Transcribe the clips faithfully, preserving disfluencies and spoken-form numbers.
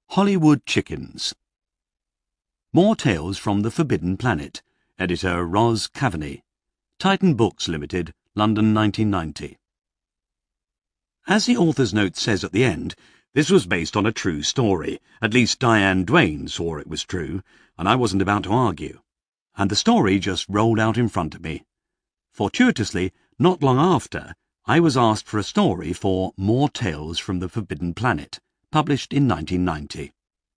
Hollywood Chickens. More Tales from the Forbidden Planet. Editor Ros Kavanagh. Titan Books Limited, London nineteen ninety. As the author's note says at the end, this was based on a true story. At least Diane Duane swore it was true, and I wasn't about to argue. And the story just rolled out in front of me. Fortuitously, not long after, I was asked for a story for More Tales from the Forbidden Planet, published in nineteen ninety.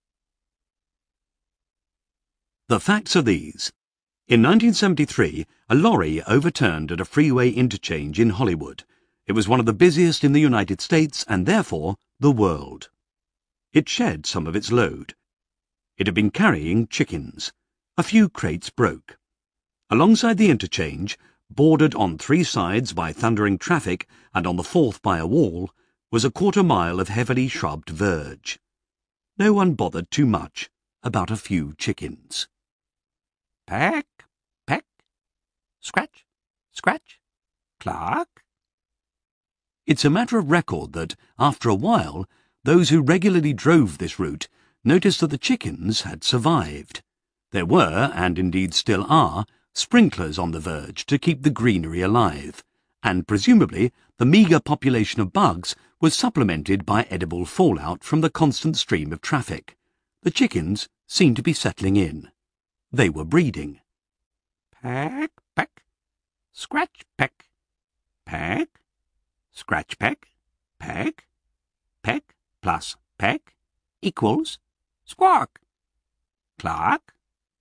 The facts are these. In nineteen seventy-three, a lorry overturned at a freeway interchange in Hollywood. It was one of the busiest in the United States and therefore the world. It shed some of its load. It had been carrying chickens. A few crates broke. Alongside the interchange, bordered on three sides by thundering traffic and on the fourth by a wall, was a quarter mile of heavily shrubbed verge. No one bothered too much about a few chickens. Peck, peck, scratch, scratch, cluck. It's a matter of record that, after a while, those who regularly drove this route noticed that the chickens had survived. There were, and indeed still are, sprinklers on the verge to keep the greenery alive, and presumably the meagre population of bugs was supplemented by edible fallout from the constant stream of traffic. The chickens seemed to be settling in. They were breeding. Peck, peck, scratch, peck, peck, scratch, peck, peck, peck plus peck equals squawk, cluck.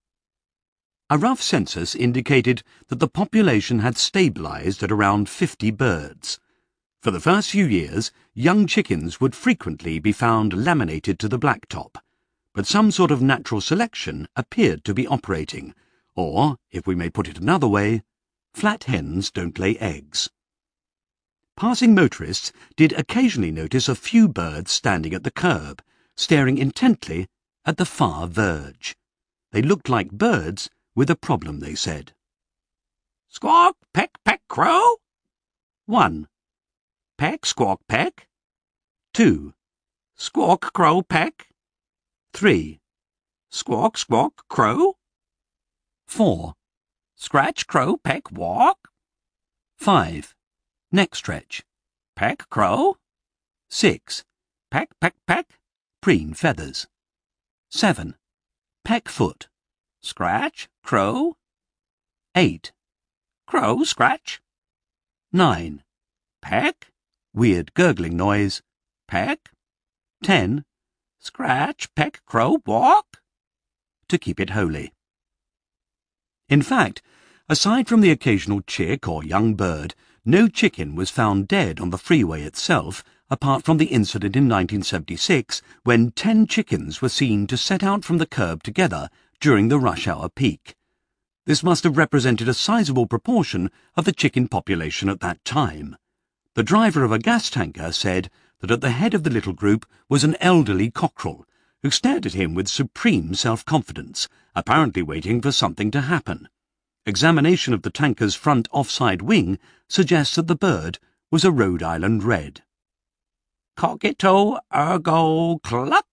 A rough census indicated that the population had stabilized at around fifty birds. For the first few years, young chickens would frequently be found laminated to the blacktop, but some sort of natural selection appeared to be operating, or, if we may put it another way, flat hens don't lay eggs. Passing motorists did occasionally notice a few birds standing at the curb, staring intently at the far verge. They looked like birds with a problem, they said. Squawk, peck, peck, crow. One. Peck, squawk, peck. Two. Squawk, crow, peck. Three. Squawk, squawk, crow. Four. Scratch, crow, peck, walk. Five. Neck stretch. Peck, crow. Six. Peck, peck, peck. Preen feathers. Seven. Peck foot. Scratch, crow. Eight. Crow, scratch. Nine. Peck. Weird gurgling noise. Peck. Ten. Scratch, peck, crow, walk. To keep it holy. In fact, aside from the occasional chick or young bird, no chicken was found dead on the freeway itself, apart from the incident in nineteen seventy-six when ten chickens were seen to set out from the curb together during the rush hour peak. This must have represented a sizable proportion of the chicken population at that time. The driver of a gas tanker said that at the head of the little group was an elderly cockerel, who stared at him with supreme self-confidence, apparently waiting for something to happen. Examination of the tanker's front offside wing suggests that the bird was a Rhode Island red. Cogito ergo cluck.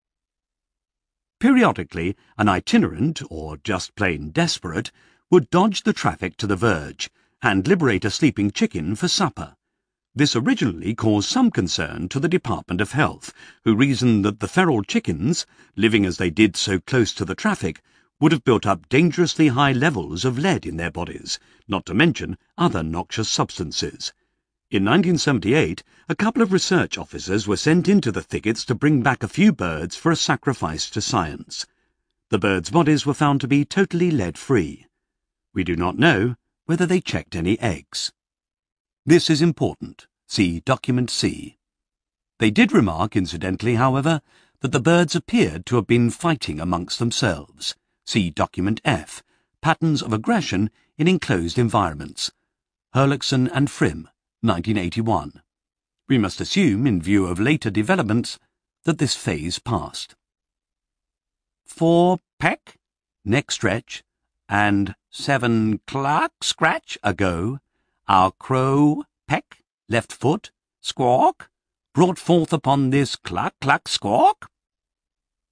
Periodically, an itinerant, or just plain desperate, would dodge the traffic to the verge and liberate a sleeping chicken for supper. This originally caused some concern to the Department of Health, who reasoned that the feral chickens, living as they did so close to the traffic, would have built up dangerously high levels of lead in their bodies, not to mention other noxious substances. In nineteen seventy-eight, a couple of research officers were sent into the thickets to bring back a few birds for a sacrifice to science. The birds' bodies were found to be totally lead-free. We do not know whether they checked any eggs. This is important. See Document C. They did remark, incidentally, however, that the birds appeared to have been fighting amongst themselves. See Document F. Patterns of Aggression in Enclosed Environments. Herlichson and Frim, nineteen eighty-one. We must assume, in view of later developments, that this phase passed. Four peck, neck stretch, and seven cluck, scratch ago, our crow, peck, left foot, squawk, brought forth upon this cluck, cluck, squawk.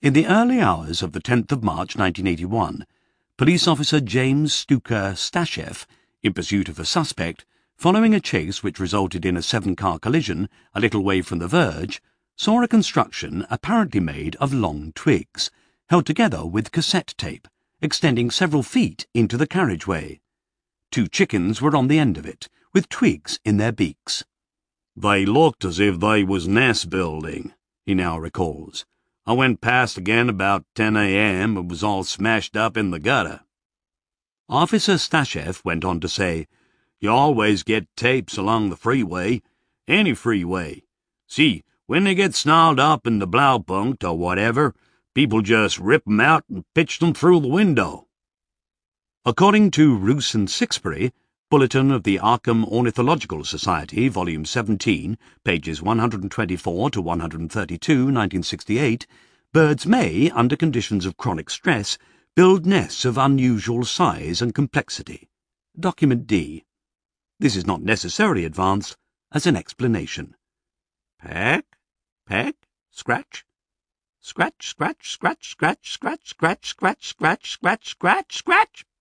In the early hours of the tenth of March nineteen eighty-one, police officer James Stuka Stasheff, in pursuit of a suspect, following a chase which resulted in a seven-car collision a little way from the verge, saw a construction apparently made of long twigs, held together with cassette tape, extending several feet into the carriageway. Two chickens were on the end of it, with twigs in their beaks. "They looked as if they was nest building," he now recalls. "I went past again about ten a m and was all smashed up in the gutter." Officer Stasheff went on to say, "You always get tapes along the freeway, any freeway. See, when they get snarled up in the Blaupunkt or whatever, people just rip 'em out and pitch them through the window." According to Roos and Sixbury, Bulletin of the Arkham Ornithological Society, Volume seventeen, pages one hundred twenty-four to one hundred thirty-two, nineteen sixty-eight, birds may, under conditions of chronic stress, build nests of unusual size and complexity. Document D. This is not necessarily advanced as an explanation. Peck, peck, scratch. Scratch, scratch, scratch, scratch, scratch, scratch, scratch, scratch, scratch, scratch, scratch.